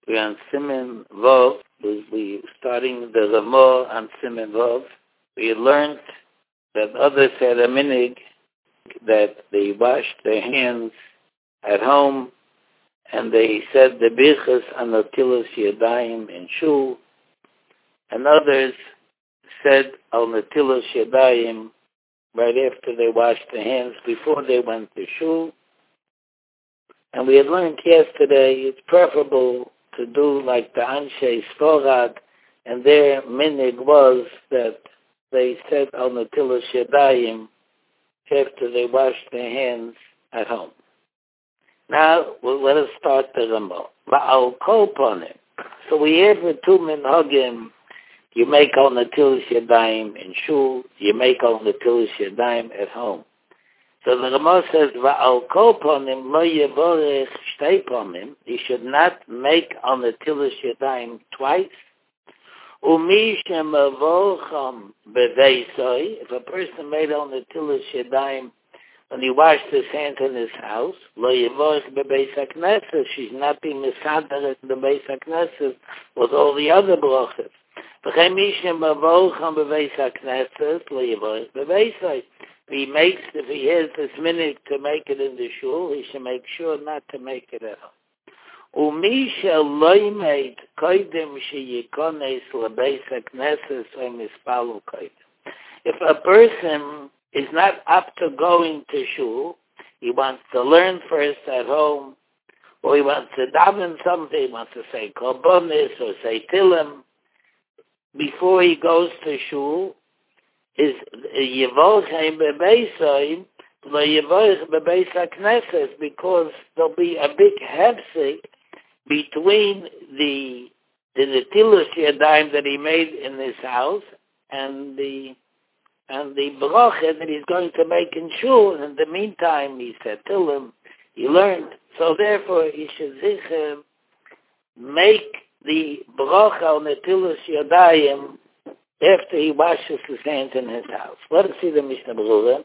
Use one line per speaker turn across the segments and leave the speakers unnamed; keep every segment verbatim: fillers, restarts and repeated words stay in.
We're on Siman Vov. We, we starting the Ramah on Siman Vov. We learned that others had a minig that they washed their hands at home and they said the birchas on Natilas Yadayim in Shul, and others said al Natilas Yadayim right after they washed their hands before they went to Shul. And we had learned yesterday it's preferable to do like the Anshe Sforad, and their minig was that they said al Natilas Yadayim after they washed their hands at home. Now, well, let us start the Ramah. Va'al kol ponim. So we have the two minhagim. You make al Natilas Yadayim in Shul. You make al Natilas Yadayim at home. So the Ramah says, Va'al kol ponim lo yevorech shtei ponim. You should not make al Natilas Yadayim twice. Umi shemavocham beveisoi. If a person made al Natilas Yadayim when he washed his hands in his house, lo yevorech bebeis hakneses. She's not being misader in the beis hakneses with all the other brachas. V'chein mi shemavocham bebeis hakneses lo yevorech beveisoi. If he makes, if he has this minute to make it in the shul, he should make sure not to make it at home. Umi shelo made koydem sheyikones lebeis hakneses or mispalu koydem. If a person is not up to going to shul, he wants to learn first at home, or he wants to daven something, he wants to say korbanos or say tilim before he goes to shul, is yevorchem bebeisoi lo yevorch bebeis hakneses, because there'll be a big hefsek between the the Natilas Yadayim that he made in his house and the and the bracha that he's going to make in shul. And in the meantime, he said tilim, he learned. So therefore, he should zicher make the bracha on Natilas Yadayim after he washes his hands in his house. Let us see the Mishnah Berurah.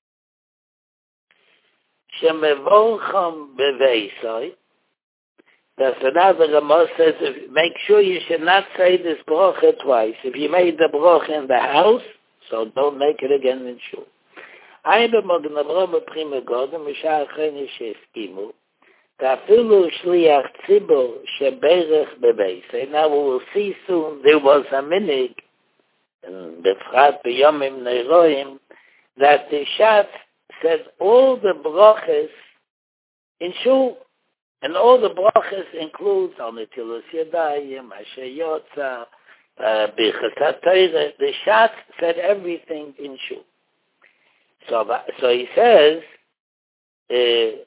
Shemevorcham beveisoi. That's another Ramah says, if, make sure you should not say this bracha twice. If you made the bracha in the house, so don't make it again in shul. I b'mogen Avraham b'prima godem mishar cheni sheskimu ta'afilu shliach tzibur sheberech bebeisei. Now we will see soon there was a minig in Befrat b'yomim neiroim that the Shat said all the brachas in shul. And all the brachas includes al Natilas Yadayim, Asher Yotza, Birchas HaTorah. The Shat said everything in shul. So, so he says, uh,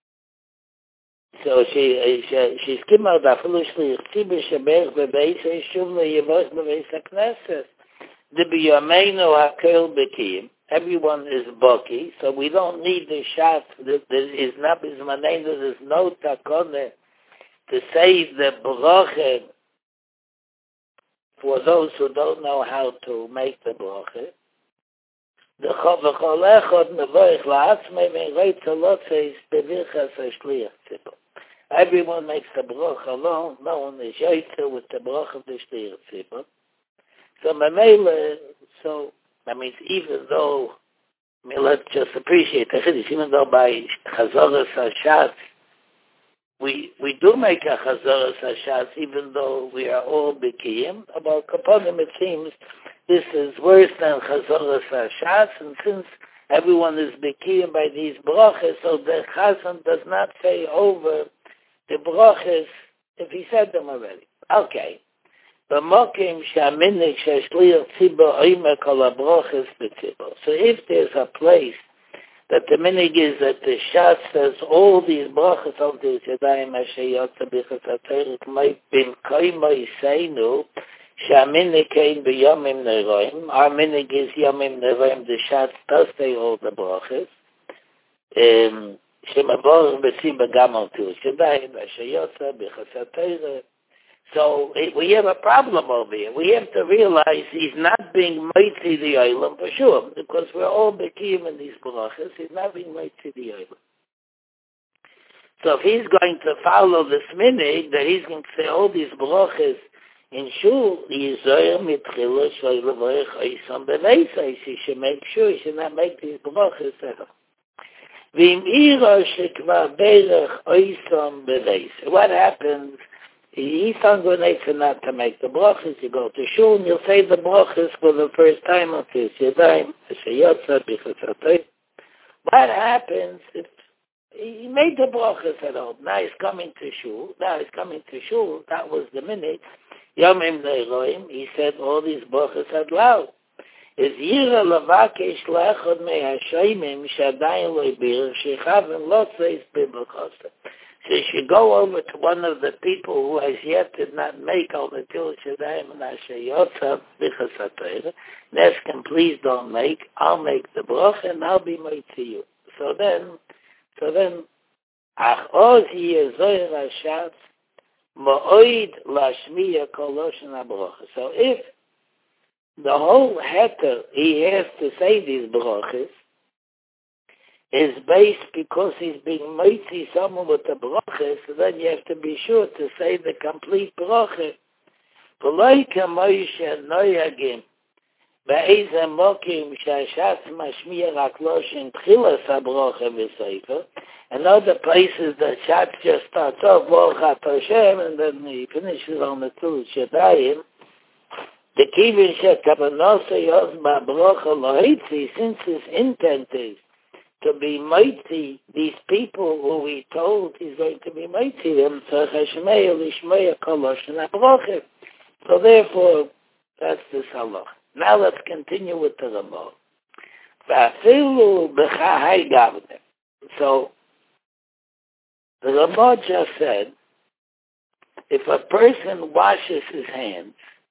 so she she she skimmed out afilu shliach tzibur sheberech bebeisei shuv lo yevorech bebeis hakneses. The biyameinu hakel bekiyim. Everyone is bucky, so we don't need the Shat. There is not bizmaneinu. There's no takone to say the bracha for those who don't know how to make the bracha. The chavachol echad mevorich la'atzmei me'reit zalotzes bevirchas hashliach tzibur. Everyone makes the bracha alone. No one is yoytzer with the bracha of the shliach tzibur. So memele, so. That means even though, I mean, let's just appreciate the chiddush, even though by chazoras hashatz, we we do make a chazoras hashatz, even though we are all bikiyim. About kaponim, it seems this is worse than chazoras hashatz, and since everyone is bikiyim by these brachas, so the chazan does not say over the brachas if he said them already. Okay. So if there's a place that the minig is that the Shat says all these brachas of the Yadayim Asher Yotza Birchas HaTorah might be koimoi seinu shaminig kein b'yomim neroim. Our minig is yomim neroim. The Shat does say all the brachas. Shemavor b'siba gam al Natilas Yadayim Asher Yotza Birchas HaTorah. So we have a problem over here. We have to realize he's not being mighty the oilam for sure, because we're all bekiyim in these brachas. He's not being mighty the oilam. So if he's going to follow this minhag, that he's going to say all these brachas in shul, he should make sure he should not make these brachas at all. What happens? He's going not to make the brachas. You go to shul and you'll say the brachas for the first time of this yadayim. What happens if he made the brachas at home? Now he's coming to shul. Now he's coming to shul. That was the minute. Yomim Leiloim. He said all these brachas out loud. Is yira lavakesh lechod mehashayimim shadayin loibir shechavim lotzais bibelchosta. So you should go over to one of the people who has yet did not make all the til shadayim and ashayotzav bichasatayra, and ask him, please don't make. I'll make the bracha and I'll be made to you. So then, so then, ach oz yezoyer hashatz ma'oid lashmiya koloshen habracha. So if the whole heter he has to say these brachas is based because he's being mighty someone with the brachas, so then you have to be sure to say the complete bracha. V'loika Moshe noyagim ba'ezem mokim shashatz mashmiya rakloshin tchilas habracha v'seifer, and other places the shatz just starts off Baruch Hashem and then he finishes on the two shadayim. The kivin shekavanose yozma bracha lohitzi, since his intent is to be mighty, these people who he told he's going to be mighty them, so therefore, that's the halach. Now let's continue with the Ramah. So, the Ramah just said, if a person washes his hands,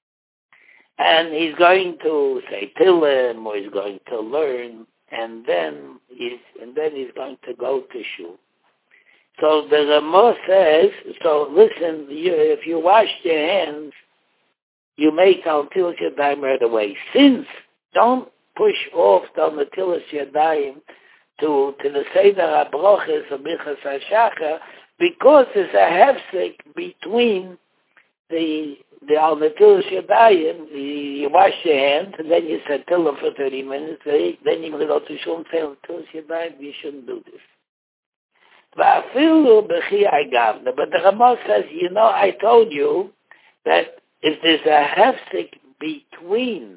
and he's going to say Tillim, or he's going to learn, and then he's and then he's going to go to shul. So the Ramah says, so listen, you, if you wash your hands, you make al tilas yadayim right away. Since don't push off on the tilas yadayim to to the seder habrachas of bichas hashachar, because there's a hefsek between the the al tilas yadayim. You wash your hands and then you say tillah for thirty minutes. Then you go to shul and say al tilas yadayim. You shouldn't do this. But the Ramah says, you know, I told you that if there's a hefsek between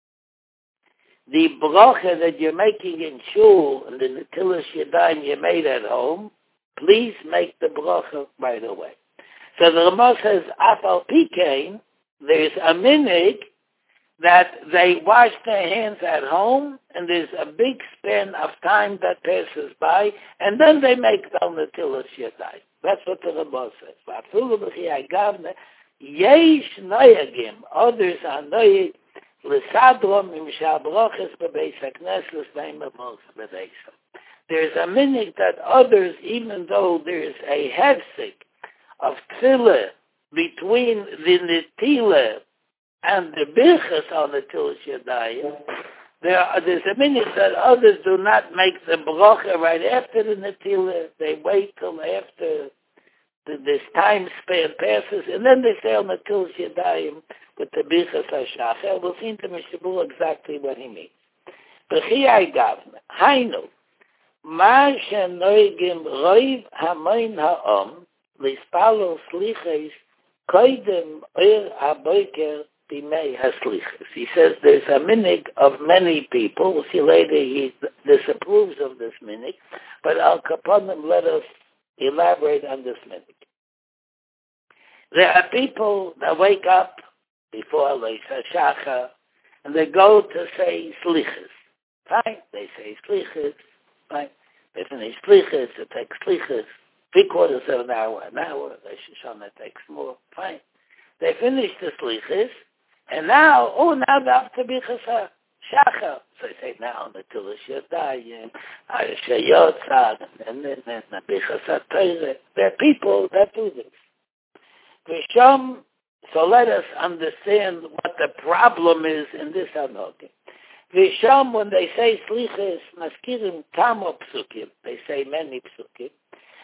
the bracha that you're making in shul and the netilas yadayim you made at home, please make the bracha right away. So the Ramah says, afal pikein, there's a minhag that they wash their hands at home, and there's a big span of time that passes by, and then they make the netilas yadayim. That's what the Ramah says. Yesh noyagim, others are noyag, l'sadrom im shabrachas bebeis hakneses beim amos bedeisa. There's a minhag that others, even though there's a hefsek of tefillah between the netilah and the birchas on the tilas yadayim, there are, there's a minhag that others do not make the bracha right after the netilah. They wait till after the, this time span passes, and then they say on the tilas yadayim with the birchas hashachar. We'll see in the Mishabur exactly what he means. B'chiyai gavna, hainu, ma shenoigim roiv hamoin ha'om, l'spalo sliches, koidem oir haboiker, he says there's a minhag of many people. We'll see later he disapproves of this minhag, but Al Kaponim let us elaborate on this minhag. There are people that wake up before Leis HaShachar and they go to say slichas. Fine, they say slichas. Fine, they finish slichas. It takes slichas three quarters of an hour, an hour. They Shoshana takes more. Fine, they finish the slichas. And now, oh, now they have to be chasar, shachar. So they say now, the tilas yadayim, Yotzad, and then the bichasar Torah. There are people that do this. V'sham, so let us understand what the problem is in this anokim. V'sham, when they say slichas, maskirim tamo psukim, they say many psukim.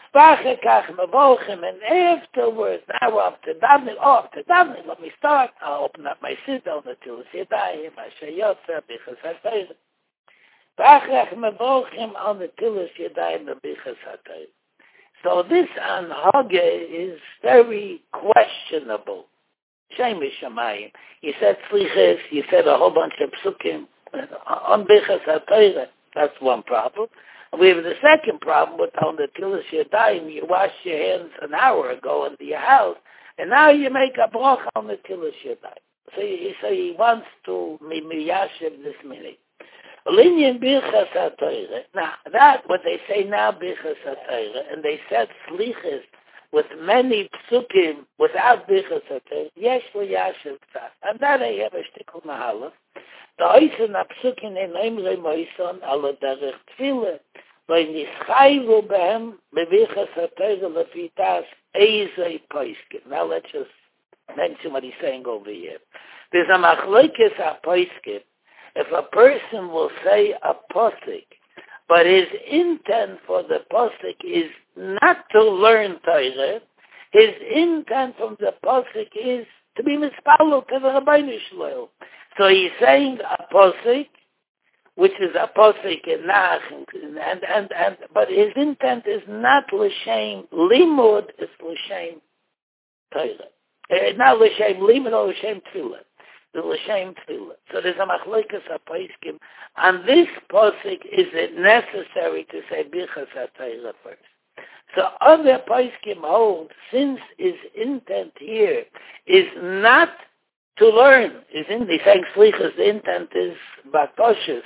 And afterwards, now we're up to davening. Oh, up to davening, let me start. I'll open up my siddur on the Tilas Yadayim, Asher Yotzer, Bichas HaTorah. V'achrach mevorchim on the Tilas Yadayim, Bichas HaTorah. So this anhage is very questionable. Shem Shamayim. You said sliches, you said a whole bunch of psukim on Bichas HaTorah. That's one problem. And we have the second problem with on the Tilas Yadayim. You washed your hands an hour ago into your house, and now you make a bracha on the Tilas Yadayim. So he, so he wants to miyashiv this minute. Linyan Bichas HaTorah. Now that what they say now Bichas HaTorah, and they said sliches with many psukim without Bichas HaTorah. Yesh liyashiv tzad, and that I have a shtikul mahalach. The oisen apsukin in Emre Moison ala derech tefillah, loy nischayvu behem bevichas HaTorah lefitas eizei poiskin. Now let's just mention what he's saying over here. There's a machlokes ha-poiskin. If a person will say a posik, but his intent for the posik is not to learn Torah, his intent from the posik is to be mispalel to the Rabbeinu Shlomo. So he's saying a posik, which is a posik in Nach, and, and, and, and, but his intent is not l'shem limud, it's l'shem Torah. Uh, not l'shem limud or l'shem tefillah. The l'shem tefillah. So there's a machlokes ha-poskim. On this posik, is it necessary to say Bichas HaTorah first? So other poskim hold, since his intent here is not to learn, is in the saying slichas, the intent is batoshes.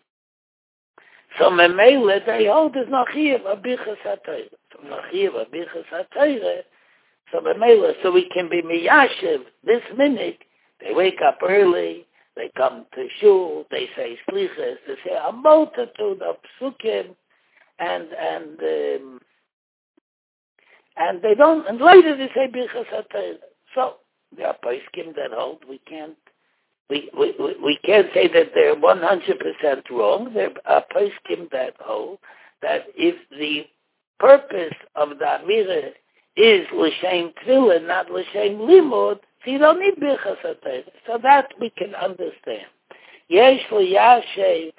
So memele they hold is nachiv a Bichas HaTorah. So nachiv a Bichas HaTorah. So memele, so we can be miyashiv this minute. They wake up early, they come to shul, they say slichas, they say a multitude of psukim, and and um, and they don't, and later they say Bichas HaTorah. So there are poskim that hold we can't we, we, we, we can't say that they're one hundred percent wrong. There are poskim that hold that if the purpose of the Amira is l'shem tefillah, not l'shem limud, so you don't need Bichas HaTorah. So that we can understand. Yesh liyashev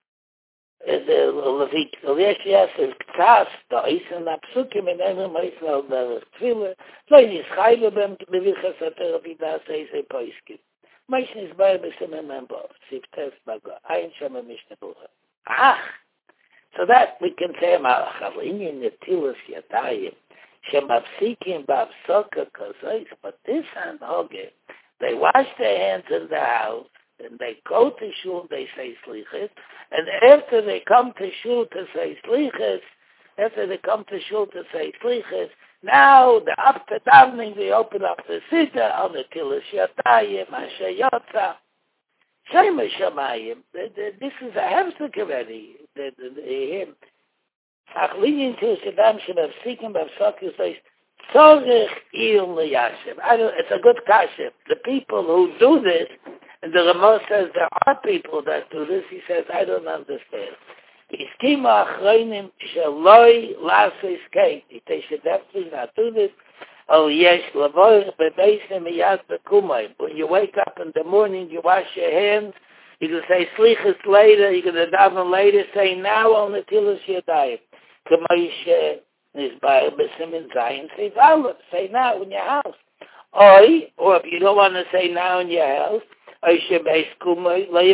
the Yesh Yasser Ktas, the Eisen Apsukim, and Emre Moison al derech tefillah, lo yischayvu bem Bichas HaTorah v'das eizei poiskim. Moison is by B'Simon Membov, Sif Tes Bago, Ayin Shema Mishnah Bucha. Ach! So that we can say, Ma'achavlinyin Netilas Yadayim, Shemapsikim Ba'apsoka Kazois, but this anhoge, they wash their hands in the house, and they go to shul, they say slichas, and after they come to shul to say slichas, after they come to shul to say slichas, now the after davening they open up the siddur on the Tilas Yadayim, Asher Yotzer, Shem Shamayim. This is a hefsek already. The him. Achlinin to Shadam Shemavsikim Bavsokis says Tzorich Il Liyashem. I don't. It's a good kashem. The people who do this. And the Ramah says there are people that do this. He says, I don't understand. Iskima achronim sheloi lasis kei. They should definitely not do this. Oh, yes, lavoich bebeisem miyad bekumay. When you wake up in the morning, you wash your hands. You can say slichas later. You can daven later. Say now on the Tilas Yadayim. Kamoishe is by B'Simin Zayin. Say Valet. Say now in your house. Oi, or if you don't want to say now in your house, you don't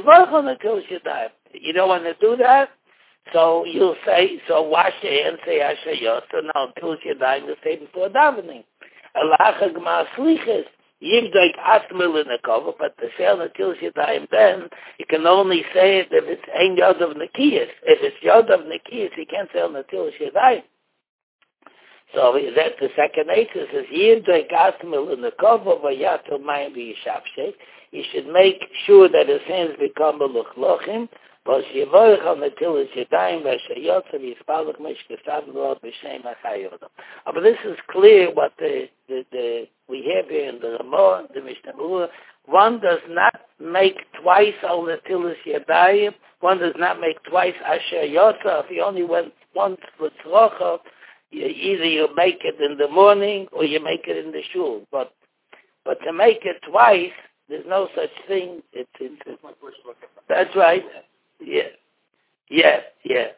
want to do that, so you'll say, so wash your hands, say Asher Yotzer, now Tilas Yadayim, to say before davening. Alacha Gma Slichas, Yivdoik Atmil in the cover, but to say on the Tilas Yadayim, then you can only say it if it's Ein Yod of Nekiyas. If it's Yod of Nekiyas, you can't say on the Tilas Yadayim. So that the second answer says, Yivdoik Atmil in the cover, Vayato Mayim V'Yishavshek. You should make sure that his hands become a luchlochim, but Shivorich on the Tilas Yadayim, Asher Yotzer, Yispalach Mishkestav Lord B'Shem HaChayodam. But this is clear what the, the, the we have here in the Ramah, the Mishnah Berurah. One does not make twice on the Tilas Yadayim. One does not make twice Asher Yotzer. If he only went once with Tzrocha, you, either you make it in the morning or you make it in the shul. But but to make it twice, there's no such thing. It's, it's, it's that's right. Yeah, yeah, yeah.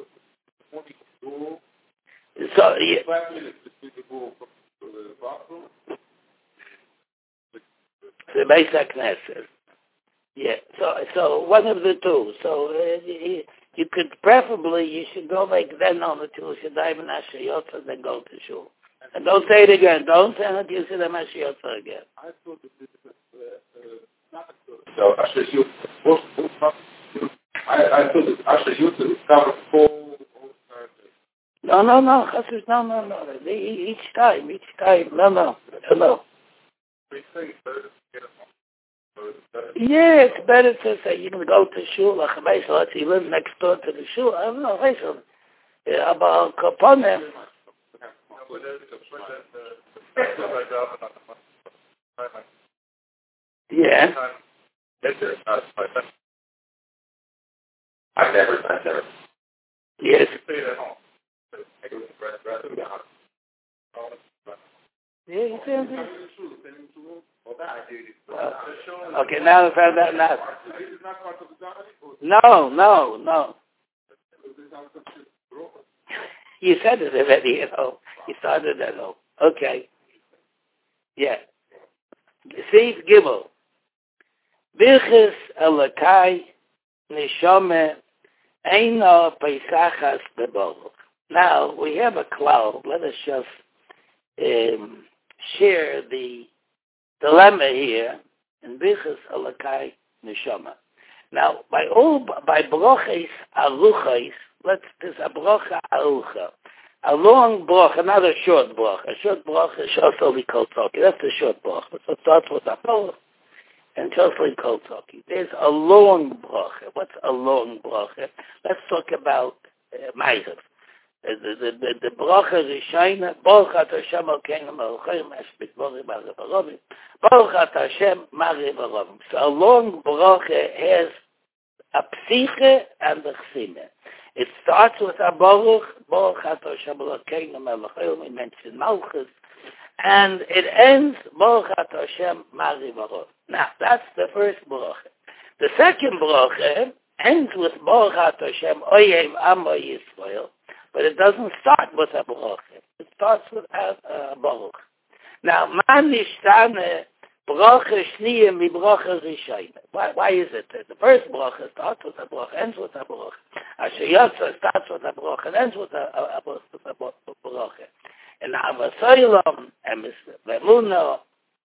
So yeah. The Beis Knesset. Yeah. So so one of the two. So uh, you, you could preferably you should go like then on the two Shadayim and Ashayot and then go to shul. And don't say it again. Don't say it you say the Ashayot again. I thought it was so Ashayot. I I thought Ashayot is covered full. No, no, no, no, no, no. Each time, each time, no, no, no. Yeah, it's better to say you can go to shul. Like he lives next door to the shul. I don't know. About Kaponim. Yeah. I never, I never. Yes. Yeah, you said that. Uh, okay, now I found that now. No, no, no. You said it already, you know. You started that all. Okay. Yeah. Seif Gimel. Birchis Elokai Neshome Eino Pesachas Bebaruch. Now, we have a cloud. Let us just um, share the dilemma here in Birchis Elokai Neshome. Now, by all, by broches aruchos, let's, there's a brocha arucha. A long brocha, not a short brocha. A short brocha is Shosli Kol Toki. That's a short brocha. So it starts with a brocha and Shosli Kol Toki. There's a long brocha. What's a long brocha? Let's talk about uh, Ma'asev. The the the the brocha Rishayna, Baruch Ata Hashem Elokeinu Melech Eshbit Borim Aravim, Baruch Ata Hashem Mariv Aravim. So a long brocha has a psiche and a chsime. It starts with a Baruch, Baruch Ata Hashem Elokeinu Melech Eshbit, we mentioned Malchus, and it ends Baruch Ata Hashem Mariv Aravim. Now that's the first brocha. The second brocha ends with Baruch Ata Hashem Oyev Amo Yisrael. But it doesn't start with a bracha. It starts with a, a baruch. Now, man nishtane bracha shniya mi bracha rishayna. Why? Why is it that the first bracha starts with a bracha, ends with a bracha? Asher Yotza starts with a bracha, and ends with a, a, a, a bracha. And Avasoylam and Vemuno,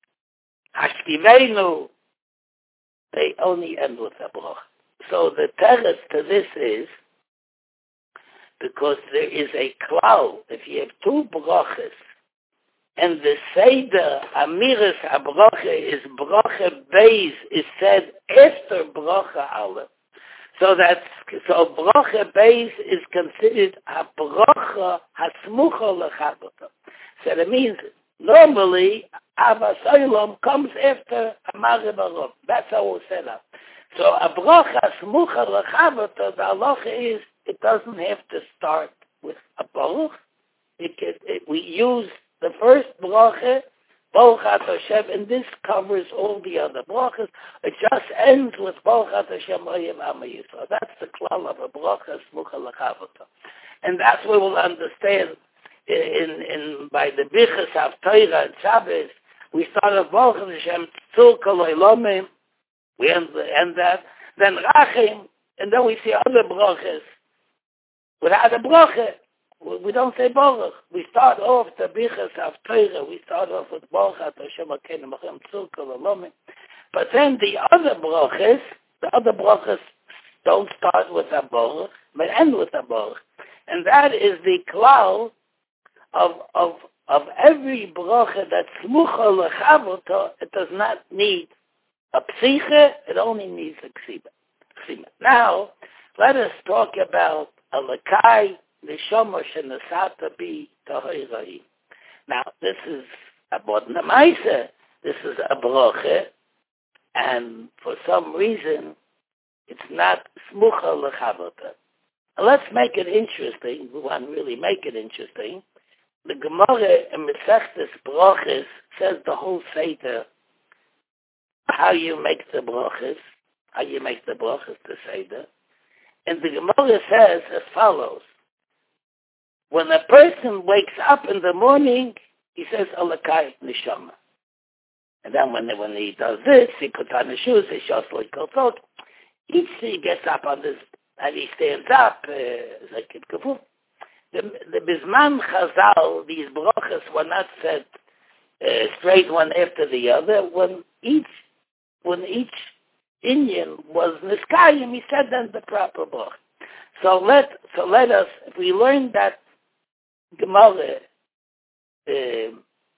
Hashkiveinu, they only end with a bracha. So the teretz to this is because there is a cloud. If you have two brachas, and the Seder Amiras HaBracha is Bracha Beis is said after Bracha Aleph, so that's so Bracha Beis is considered a Bracha Hasmucha Lechabata. So that means normally Avasoylam comes after Amar Baruch. That's how it's set up. So a Bracha Hasmucha Lechabata, the halacha is it doesn't have to start with a baruch. It can, it, we use the first bracha, Baruch Ata Hashem, and this covers all the other brachas. It just ends with Baruch Ata Hashem Oyev Amo Yisrael. That's the klal of a bracha smucha l'chavata, and that's what we'll understand in in by the Bichas of Torah and Shabbos. We start with Baruch Hashem Tzur Kol Olamim. We end, end that. Then Rachim, and then we see other brachas. Without a bracha, we don't say Baruch. We start off the Bichas of Torah. We start off with Baruch Ata Hashem Elokeinu Melech Eshbit. But then the other brachas, the other brachas don't start with a Baruch, but end with a Baruch. And that is the klal of of of every bracha that's smucha lechavota. It does not need a psiche. It only needs a ksiba. Now, let us talk about Elokai Neshama Shenasata Bi Tahirahim. Now, this is about Namaisa. This is a bracha, and for some reason, it's not smucha lechavota. Let's make it interesting. We want to really make it interesting. the Gemara in Masechtas Brachos says the whole Seder, how you make the brachos, how you make the brachos to Seder. And the Gemara says as follows. When a person wakes up in the morning, he says, Alakai Neshama. And then when, when he does this, he puts on his shoes, he shows like kotot. Each he gets up on this, and he stands up, uh, like in Kavur. The, the Bisman Chazal, these brachos were not said uh, straight one after the other. When each, when each Indian was Niskayim, he said then the proper brach. So let, so let us, if we learn that Gemara, uh,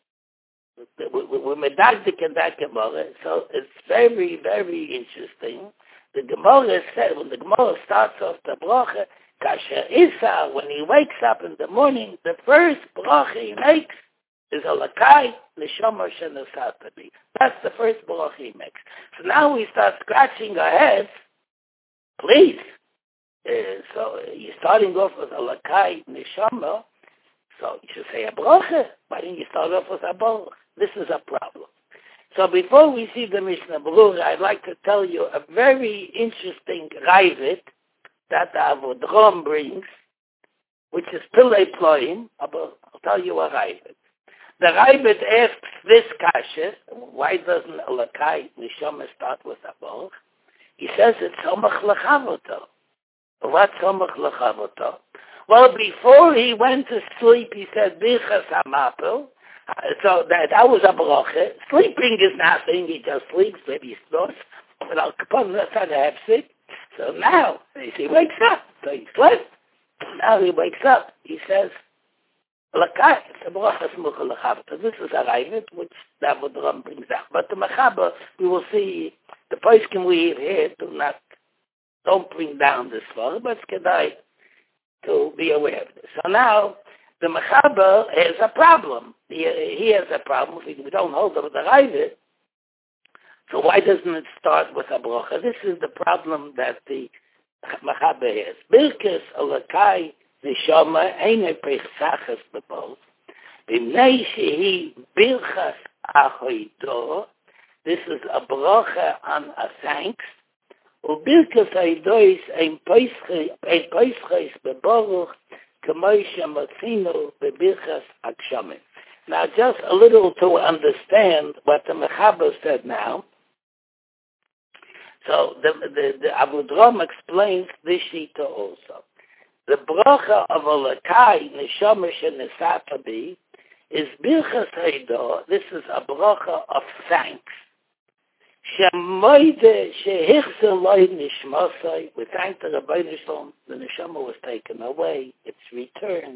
we're medagdik in that Gemara, so it's very, very interesting. The Gemara said, when the Gemara starts off the bracha, Kasher Isa, when he wakes up in the morning, the first bracha he makes is Alakai Neshama Shenasatabi. That's the first bracha he makes. So now we start scratching our heads. Please. Uh, so you're starting off with Alakai Neshama, so you should say a bracha. Why didn't you start off with a bracha? This is a problem. So before we see the Mishnah Berurah, I'd like to tell you a very interesting raivet that the Avodrom brings, which is Pillei Ploim. I'll tell you a raivet. The raivet asks this kasha, why doesn't Alakai Neshama start with a bracha? He says it's Somach L'Chavoto. What's Somach L'Chavoto? Well, before he went to sleep, he said, Bichas HaMapel. So that, that was a bracha. Sleeping is nothing. He just sleeps, maybe he snores. But Al Capone, that's not a hefsek. So now, he wakes up. So he slept. Now he wakes up. He says, Lakai, it's a bracha smucha l'chavta. This is a raivet, which the Avodrom brings out. But the Mechaber, we will see, the poskim we have here do not, don't bring down this far, but it's kedai to be aware of this. So now, the Mechaber has a problem. He, he has a problem. We don't hold up the raivet. So why doesn't it start with a bracha? This is the problem that the Mechaber has. Birkas Alakai Neshama Eine Pechsachas Bebos. B'nei shehi Birchas Achoido. This is a bracha on a thanks. Ubirkas Aidois Ein Peischais Bebaruch. Now, just a little to understand what the Mechaber said now. So, the, the, the Avodrom explains this shita also. The bracha of Alakai Neshama Shenesatabi is Birchas Heido. This is a bracha of thanks. Shemoide shehichzer loy nishmasai. We thank the Rabbeinu Shalom. The neshama was taken away. It's returned.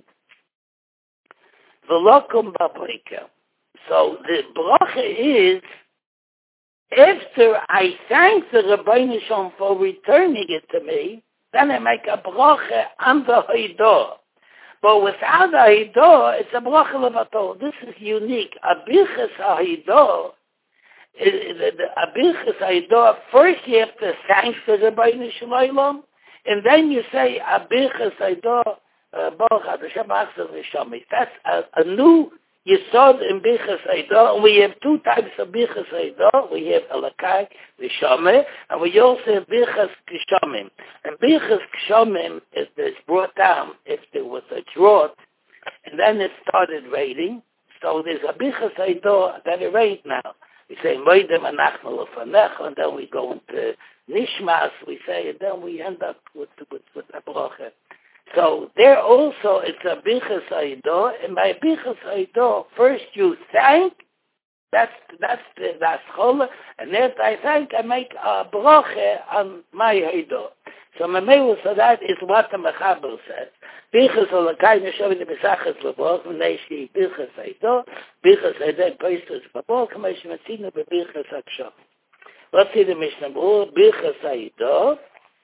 V'lokum b'abrika. So the bracha is after I thank the Rabbeinu Shalom for returning it to me, then I make a bracha on the haidah. But without the haidah, it's a bracha levato. This is unique. A birchas haidah. The Abirchas Haidah, first you have to thank the Rabbeinu Shalom, and then you say Abirchas Haidah, Baruch Hashem Achzav Neshama. That's a, a new Yesod in Birchas Haidah, and we have two types of Birchas Haidah. We have Alakai Neshama, and we also have Birchas Kshamim. And Birchas Kshamim is, is brought down if there was a drought, and then it started raining. So there's a Birchas Haidah that it rained now. We say Moedem Anachnu Lefanecha, and then we go into Nishmas. We say, and then we end up with with with a bracha. So there also it's a Birchas Haidah, and by Birchas Haidah, first you thank. That's that's the that's chola, and then I thank I make a bracha on my Haidah. So Mamelu, so that is what the Mechaber says. Birchas Alakai Neshama B'Sachas L'Borach V'Neishi Birchas Haidah Birchas Haidah Peistus V'Borach K'meish Matzina B'Birchas Haksham. Let's see the Mishnah Berurah. Birchas Haidah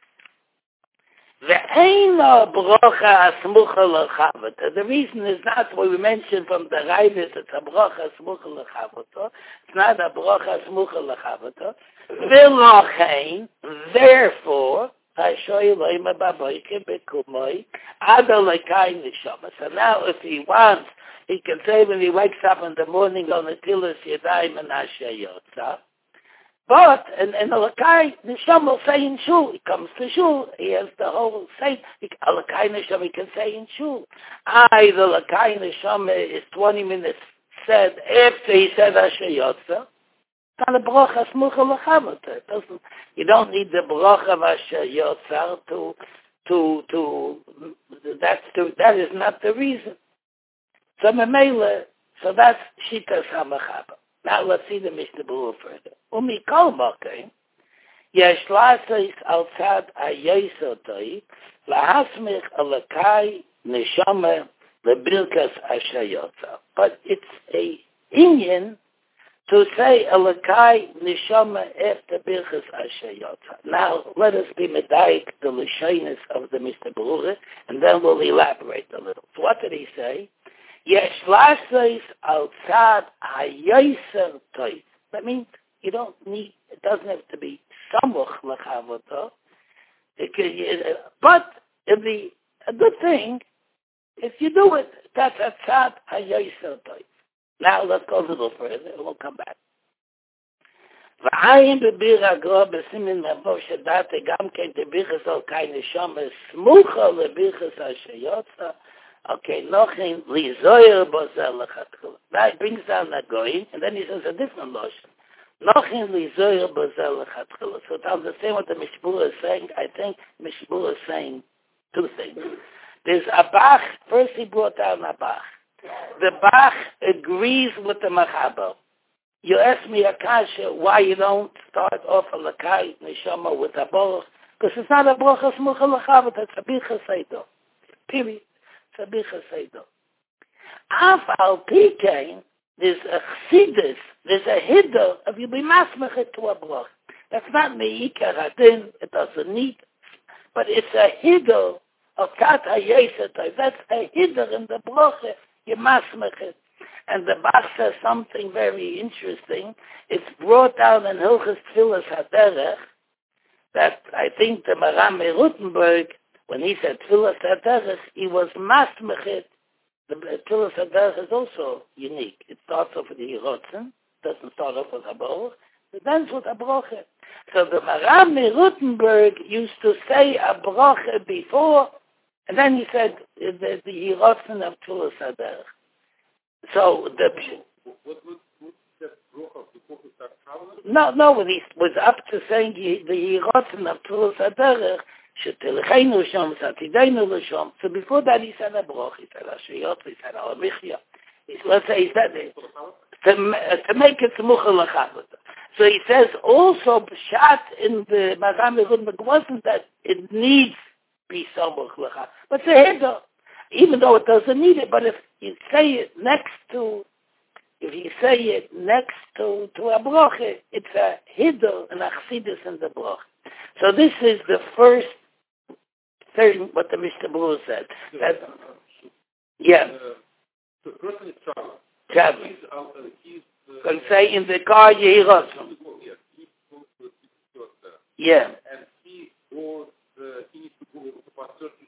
Ve'ein lo bracha asmucha l'chavata. The reason is not what we mentioned from the Raivis. It's a bracha asmucha l'chavata. It's not a bracha asmucha l'chavata. V'lochein, therefore, I show you loima baboike bekumoi adalakai neshama. So now, if he wants, he can say when he wakes up in the morning on the Tilas Yadayim and Asher Yotza. But, and, and Alakai Nisham will say in Shul. He comes to Shul. He has the whole say. Alakai Nisham he can say in Shul. I, the Alakai Nisham is twenty minutes said after he said Asher Yotza. Not a bracha smucha l'chavata. Doesn't. You don't need the bracha of Asher Yotza to, to, to, that's the, that is not the reason. So Memele, so that's Shitas HaMachaba. Now let's see the Mishnah Berurah further. Umi kol mokem, yesh lasos al tzad hayesotoi, lahasmich alakai neshama lebirkas asher yotza. But it's a inyan to say alakai neshama after birkas asher yotza. Now let us be medayik the lashonis of the Mishnah Berurah, and then we'll elaborate a little. So what did he say? Yesh lasos al tzad hayeser toiv. That means you don't need, it doesn't have to be samuch l'chavoto. But it'd be a good thing if you do it. That's a tzad hayeser toiv. Now let's go a little further and we'll come back. V'ayim bebir agro b'simin mevov shedate gam ken tebichas al kai neshama smucha lebirchas asher yotza. Okay, nochin lizoyer bozel lechatchila. That brings down that going, and then he says a different lotion. Nochin lizoyer bozel lechatchila. So to understand what the Mishmur is saying, I think Mishmur is saying two things. There's a Bach. First he brought down a Bach. The Bach agrees with the Machaba. You ask me, Akasha, why you don't start off a Lakai Neshama with a Baruch? Because it's not a Baruch Smucha L'Chavat, it's a Bicha Seido. Period. It's a Bicha Seido. Af al Pikein, there's a Chsidis, there's a Hiddur of you be masmechet to a Baruch. That's not Me'ikar Hadin, it doesn't need, but it's a Hiddur of Kat HaYesetay. That's a Hiddur in the Baruch, you masmechet. And the Bach says something very interesting. It's brought down in Hilchas Tfilas HaDerech that I think the Maram Rutenberg, when he said Tfilas HaDerech, he was masmechet. The Tfilas HaDerech is also unique. It starts off with the Yerotzen, doesn't start off with Habaruch, it ends with Abroche. So the Maram Rutenberg used to say Abroche before, and then he said the, the Yerotzen of Tfilas HaDerech. So the
what was that bracha before he started traveling?
no no when he was up to saying the Yerotzen of Tfilas HaDerech shetelchenu sham satidenu l'sham. So before that he said a bracha, he said Asher Yotza, he said Al Michya. Let's say he said it to to make it smucha l'chavot. So he says also b'shat in the Maram Rutenberg wasn't that it needs be smucha l'chavot, but it's a hiddur. Even though it doesn't need it, but if you say it next to, if you say it next to, to a broche, it's a hiddur and a chsidus in the broche. So this is the first thing what the Mishnah Berurah said. That, yeah.
The person is traveling.
Traveling.
He's, uh, he's, uh,
Can say in the car, you hear us.
Yes, he goes to the
Yeah.
And he goes, uh, he needs to go to a certain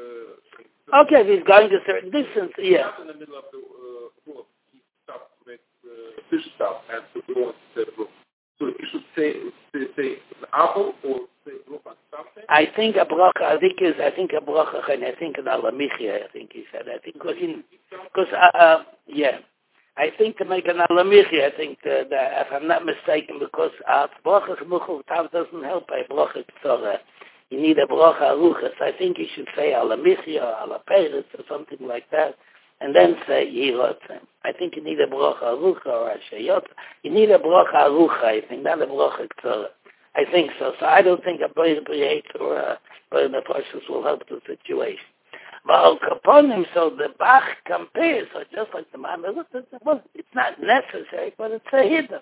Uh, okay, if he's going a certain distance, yeah.
Not in the middle of the uh, road. He stops to make uh, fish stop and to go and say, so he should say, say, say an apple or say broch on something?
I think a bracha, I think is, I think a bracha, and I think an alamichia, I think he said, I think, because, because uh, uh, yeah. I think to make an alamichia, I think uh, that, if I'm not mistaken, because uh, bracha shmuchel tav doesn't help by bracha k'tzorah. You need a bracha aruchas. I think you should say ala michya, ala peretz, or something like that, and then say yirotzim. I think you need a bracha arucha or a sheyot. You need a bracha arucha, I think, not a bracha k'tzorah. I think so. So I don't think a bracha b'yet or a bracha b'parshus will help the situation. But al kaponim, so the Bach compares, so just like the man, well, it's not necessary, but it's a hidden.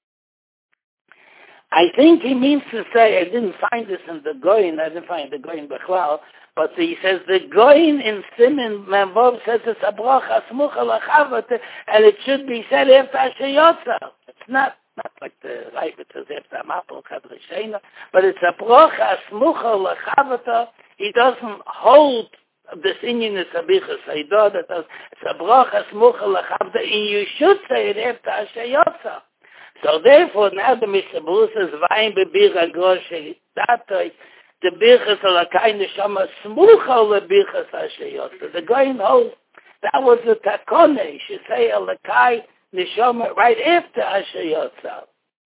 I think he means to say, I didn't find this in the Goyin, I didn't find the Goyin Bechlal, but he says the Goyin in Simin Mevov says it's a bracha smucha l'chavot, and it should be said after Asher Yotza. It's not, not like the right, it says after Amapol Kadrishena, but it's a bracha smucha l'chavot. He doesn't hold this Indian is a bichas Haidah, that it's a bracha smucha lechavta, and you should say it after Asher Yotza. So therefore, now the Mishnah Berurah says, Vayin bebircha groshe datoi, the birchas alakai neshama smucha lebirchas Asher Yotza. The guy knows that was the takone. You should say alakai neshama right after Asher Yotza.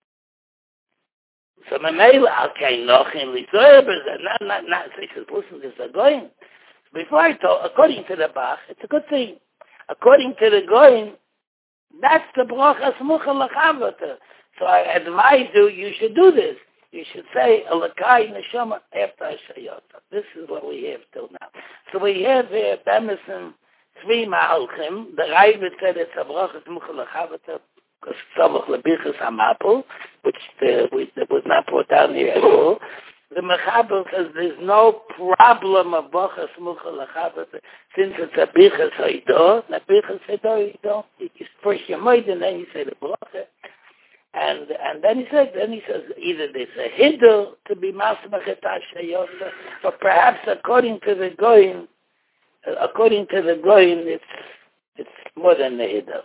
So Mamela, okay, nochin lizorbers, and not, not, not, so he says, listen, this is a goyim. Before I told, according to the Bach, it's a good thing. According to the goyim, that's the bracha smucha lechavata. So I advise you, you should do this. You should say, alakai neshama after Asher Yotza. This is what we have till now. So we have here, Emerson, three Mahalchim. The Ravid said it's a bracha smucha lechavata, because Tzavach Lebichas Hamapel, which uh, we, was not brought down here at all. The Mechaber says there's no problem of Bracha Smucha Lechavot since it's a Bichas Haidah. A Bichas Haidah, you don't, you first your mind and then you say the Bracha. And and then he says, then he says either there's a Hiddur to be Masmach et Asher Yotza, but perhaps according to the Goyim, according to the Goyim, it's it's more than the Hiddur.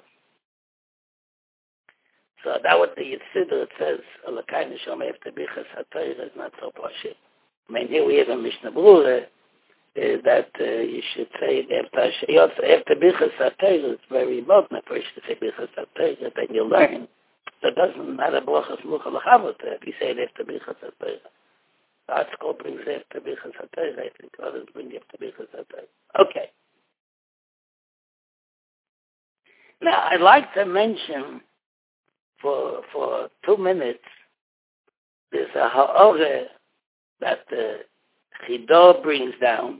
So that what the Yitzhidr, it says, Alakai Neshama after Bichas HaTorah is not so pashit. I mean, here we have a Mishnah Berurah uh, that uh, you should say after Asher Yotza, after Bichas HaTorah, it's very important. First you say Bichas HaTorah, then you learn. That doesn't matter Bracha Smucha Lechavot if you say it after Bichas HaTorah. The article brings after Bichas HaTorah, I think others bring after Bichas HaTorah. Okay. Now, I'd like to mention For for two minutes, there's a ha'oreh that the Chidah brings down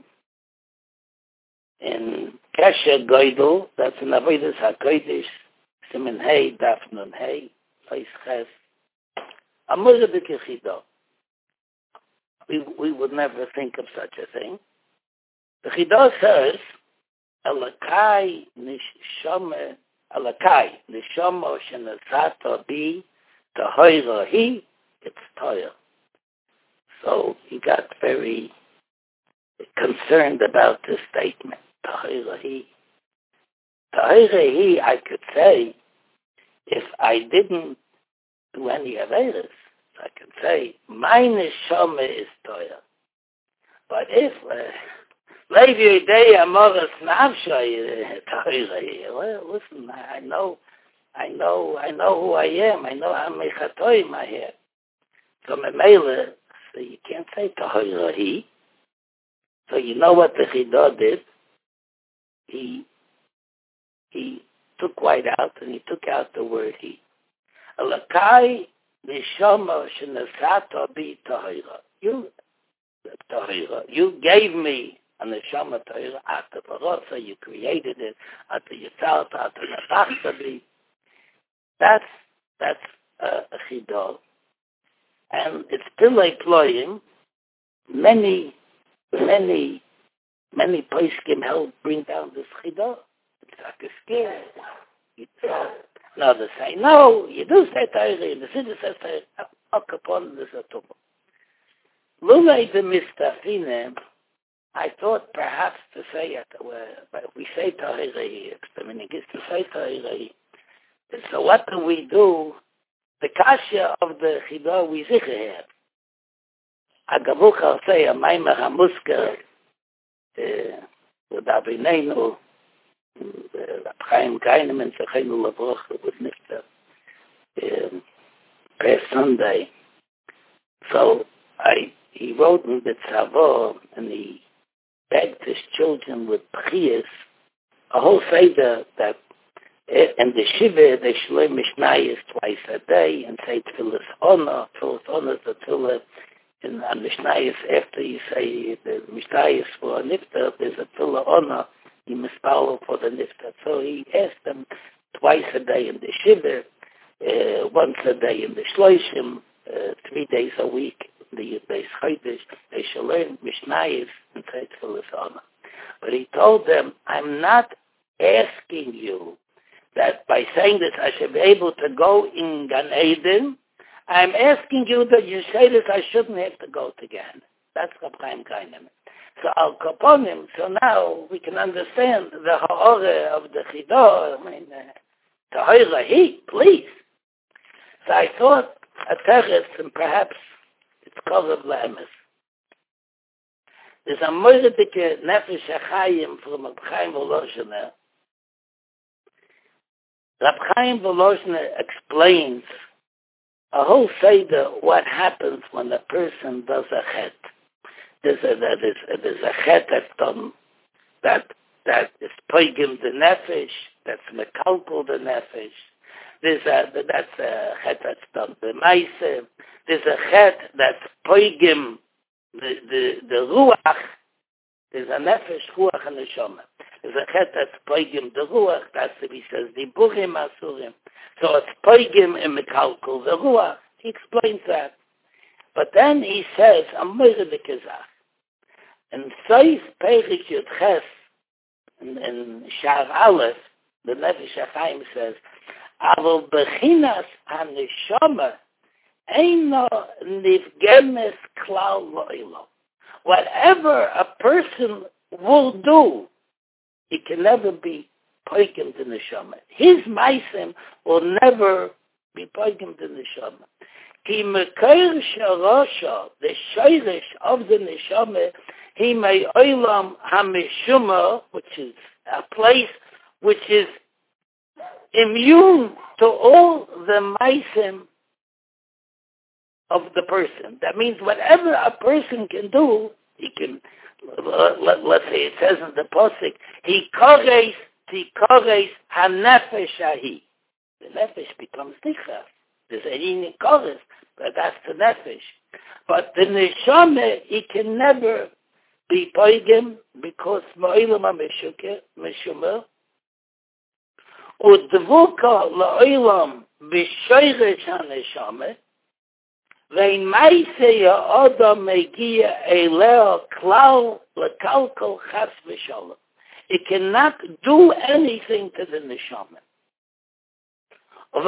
in Kesher Goydel, that's in Avodas HaKodesh, Simen Hey, Daf Nun Hey, Ois Ches, Amorah B'Kei Chidah. We, we would never think of such a thing. The Chidah says, Alakai Nishomeh, Alakai, Neshama Shenasata Bi, Tahira Hi, it's Toya. So he got very concerned about this statement, Tahira Hi. Tahira Hi, I could say, if I didn't do any Averis, I could say, my Neshama is Toya. But if, uh, Levi Yedei Amoras Navshay Tahira. Well, listen, I know, I know, I know who I am. I know how many chatoim I have. So Memele, so you can't say Tahira Hi. So you know what the Chidah did? He he took white out and he took out the word He. Alakai Neshama Shenasata Bi Tahira. You Tahira. You gave me and the Neshama Torah after Barossa, you created it, after you felt, after the That's, that's uh, a Chidah. And it's still employing many, many, many poskim help bring down this Chidah. It's like a scare. Uh, now they say, no, you do say Torah, and the city says Torah, Akapon, this is a tumor. Lulei the Mistafinem, I thought perhaps to say it, but if we say Tahira, the meaning is to say Tahira. So what do we do? The kasha of the Chidah we zicher have. Agavuch I'll say a Maimer HaMusker, with Abinenu, Chaim Kainim and Sechenu Lavroch was nifter past Sunday. So I he wrote in the Tzavor and he begged his children with Pchias, a whole Seder that, and the Shiva, they shloi Mishnayos twice a day, and say Tfilas Honor, Tfilas Honor is the Tfilah, and on Mishnayos, after you say the Mishnayos for a Nifta, there's a Tfilah Honor, you must follow for the Nifta. So he asked them twice a day in the Shiva, uh, once a day in the Shloishim, uh, three days a week, the Beis Chodesh, they shall learn Mishnayos and say Tfilas Honor. But he told them, I'm not asking you that by saying this I should be able to go in Gan Eden. I'm asking you that you say this I shouldn't have to go to Gan. That's Reb Chaim Kainim. So Al Kaponim, so now we can understand the Ha'ore of the Chidah, I mean, Tahira, he, please. So I thought a teretz, and perhaps it's called of Le'emes. There's a Moiredike Nefesh HaChaim from Reb Chaim Volozhiner. Reb Chaim Volozhiner explains a whole seder what happens when a person does a chet. There's a, there's a, there's a chet that's done, that, that is poigim the nefesh, that's mekalkal the nefesh. There's a, that's a chet that's done the maise. There's a chet that's poigim the, the, the ruach. There's a nefesh, ruach, and neshama. There's a chet that's poigim the ruach, that's what he says, the burim asurim. So it's poigim and mekalkal the ruach. He explains that. But then he says, a moiredik izach. And Seif Perik Yud Ches, in, in Shar Aleph, the Nefesh HaChaim says, Aval Bechinas HaNeshama Eino Nifgemes Klal Lo'ilo. Whatever a person will do, he can never be poikim to Neshama. His Maisim will never be poikim to Neshama. Ki Mekoir Sharosha, the Shoirish of the Neshama, he may oilam hamishuma, which is a place which is immune to all the maisim of the person. That means whatever a person can do, he can, uh, let, let's say it says in the posik, he kores, he kores hanefesh ahi. The nefesh becomes tichas. There's a in kores, but that's the nefesh. But the neshama, he can never be poigim, because ma'ilam ha-meshuker, meshumer, udvuka la'ilam b'shoyresh ha-neshama, ve'in ma'iseh ha'adam megiya eleo klal lekalkal chas v'shalom. It cannot do anything to the neshama. When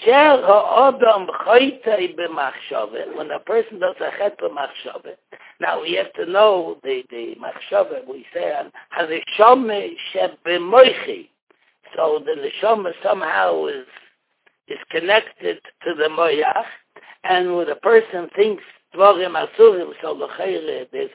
a person does a chet b'machshava, now we have to know the the machshava. We say haneshama shebemoichi, so the neshama somehow is is connected to the moyach, and when a person thinks dvarim asurim, so l'chayre there's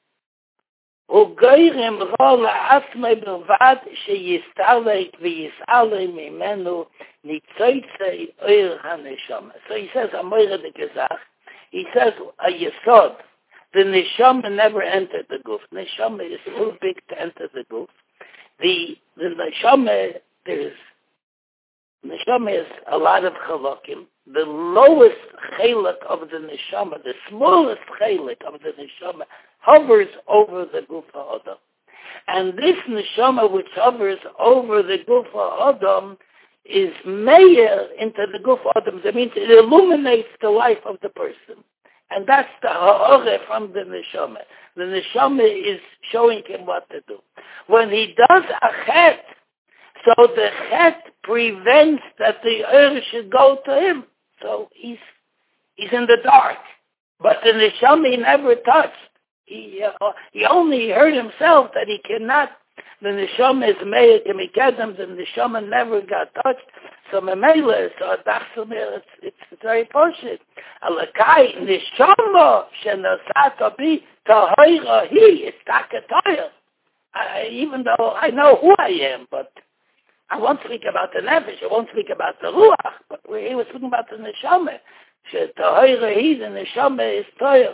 וגוירים רול לעצמי בלבד שיסתלק ויסעלה ממנו ניצוצי אור הנשמה. So he says, Amoira de Gezach, he says, a yesod, the neshama never entered the guf. Neshama is too big to enter the guf. The, the neshama, there's, neshama is a lot of chalakim. The lowest chelak of the neshama, the smallest chelak of the neshama, hovers over the guf ha'adam. And this neshama which hovers over the guf ha'adam is meir into the guf ha'adam. That means it illuminates the life of the person. And that's the ha'ore from the neshama. The neshama is showing him what to do. When he does a chet, so the chet prevents that the ur should go to him. So he's he's in the dark. But the neshama he never touched. He uh, he only heard himself that he cannot. The neshama is meir to mikadam. The neshama never got touched. So memela, so it's it's very poshut. Alakai neshama shenasat bi tahira he is takatayah. Even though I know who I am, but I won't speak about the nefesh. I won't speak about the ruach. But he was speaking about the neshama. Shetahira he the neshama is toyah.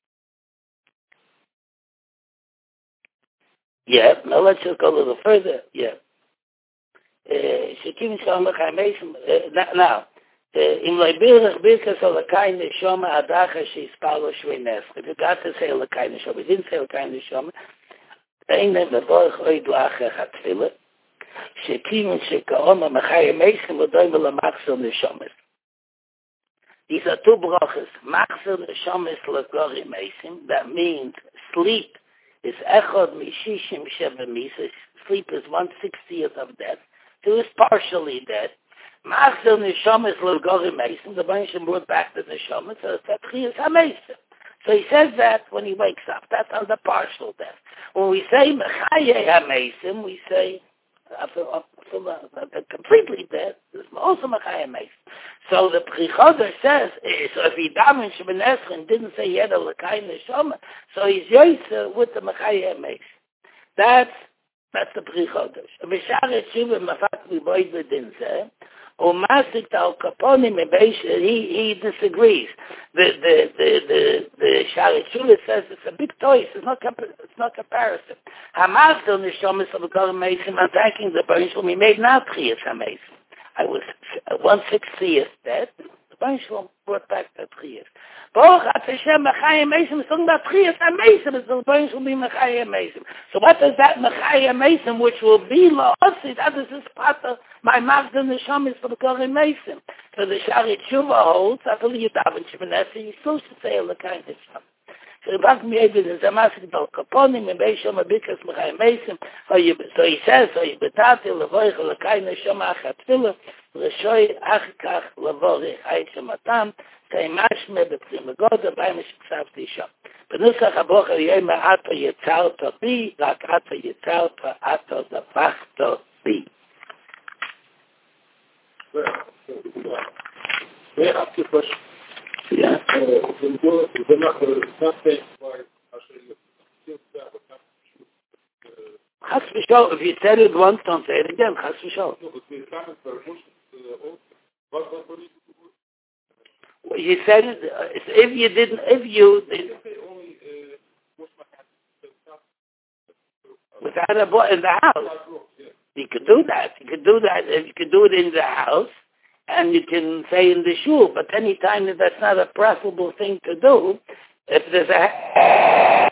Yeah, now let's just go a little further. Yeah. Shekim Shalom L'Chaim now, in Leibirach Birkas Olakai Neshama Adacha Sheispalo Shvei if you got to say Olakai Neshama, we didn't say Olakai Neshama, Eine Mevorach Oid Lacha Chatfila, Shekim Shekaoma Mechayim Eisim L'Doim L'Machzor Neshamas. These are two brachas. Machzor Neshamas L'Gorim Eisim, that means sleep is echod mishishim sheva mises. Sleep is one sixtieth of death. Two is partially dead. Machzor neshamas l'gorim meisim. The Banshim brought back the neshamas. So it's atchias hameisim. So he says that when he wakes up. That's on the partial death. When we say Mechaye HaMeisim, we say uh, uh, uh, completely dead. There's also Mechaye HaMeisim. So the Pri Chodesh says, so if he daven Shemin Esrei didn't say Yed Elokai Neshama, so he's Yoyse with the Mechaye HaMeisim. That's that's the Pri Chodesh. B'Sha'ar Tshuva Mafak V'Boid V'Dinzeh. Umasik Tal Kaponim he he disagrees. The the the the the Sha'ar Tshuva says it's a big choice. It's not it's not comparison. Hamasel Neshamas of Gorim Meisim attacking the B'Shalom. He made not Chiyas HaMeisim. I was one sixtieth dead. The B'Shalom brought back that Chiyas. Baruch Hashem Mechayim Meisim is talking about Chiyas HaMeisim. It's the B'Shalom be Mechayim Meisim. So what does that Mechayim Meisim, which will be La'osi, that is his pater, my Magda Neshama is for the Gorim Meisim. So the Sha'ar Tshuva holds, I believe Daven Shemin Esrei, you still should say Elokai Neshama. So the Bak Me'evid is a Masik Dal Kaponim, and Beishom Abikas Mechayim Meisim. So he says, so he betati Levoich Elokai Neshama Achat Tfilah, L'shoi Achikach Levorich Ha'ichem Atam, Mashme B'Prim Goda B'Ayim Sheksav Tisha. B'nusach HaBocher Yom Ato Yitzarto Bi, Rak Ato Yitzarto Ato Zavachto Bi.
May I ask you a question?
Yeah.
The not saying why
Chas v'shol, if you said it once, don't say it again. Chas v'shol. You said it, uh, if you didn't, if you did, without a boy in the house, you could do that. You could do that. You could do it in the house, and you can say in the shul. But any time that that's not a preferable thing to do, if there's a